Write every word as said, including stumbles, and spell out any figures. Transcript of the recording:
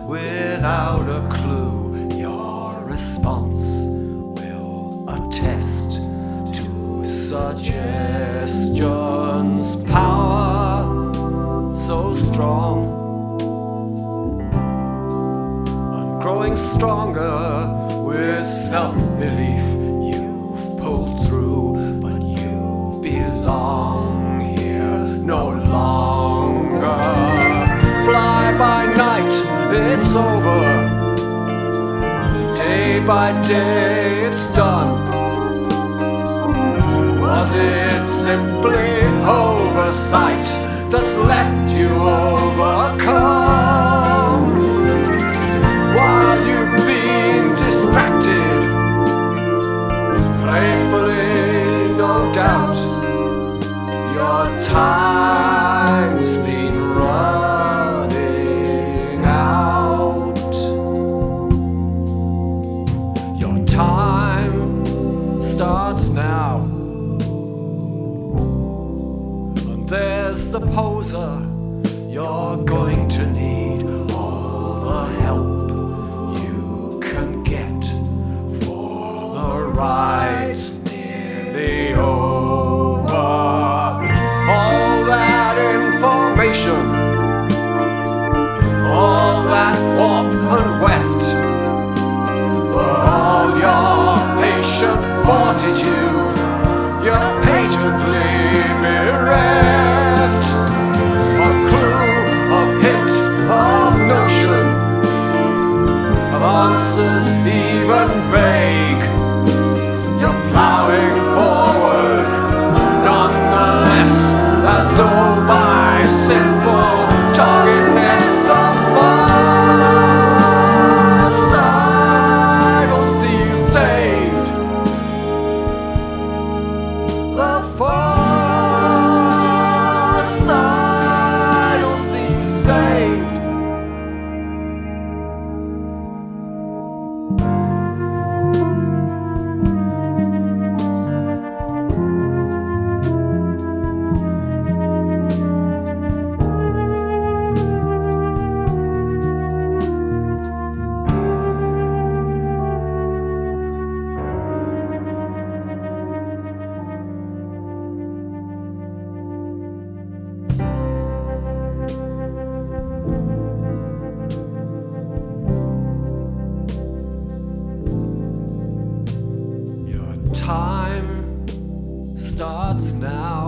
without a clue. Your response will attest to suggestion's power so strong, and growing stronger with self-belief. You've pulled through, but you belong here no longer. Fly by night, it's over. Day by day, it's done. Was it simply oversight that's left you overcome? While you've been distracted, playfully, no doubt, your time's been running out. Your time starts now. And there's the poser. You're going to need all the help you can get, for the ride's nearly over. All that information, all that warp and weft, for all your patient fortitude, you're patiently bereft of clue, of hint, of notion, of answers even vague. You're plowing forward, nonetheless, as though by simple targetness. The far side will see you saved. The far side will see you saved. Time starts now.